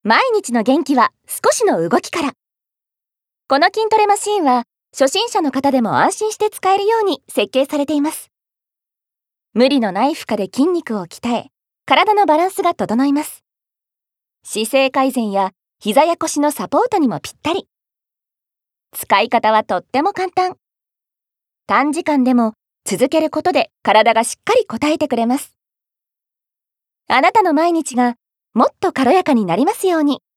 毎日の元気は少しの動きから。この筋トレマシンは初心者の方でも安心して使えるように設計されています。無理のない負荷で筋肉を鍛え、体のバランスが整います。姿勢改善や膝や腰のサポートにもぴったり。使い方はとっても簡単。短時間でも続けることで体がしっかり応えてくれます。あなたの毎日がもっと軽やかになりますように。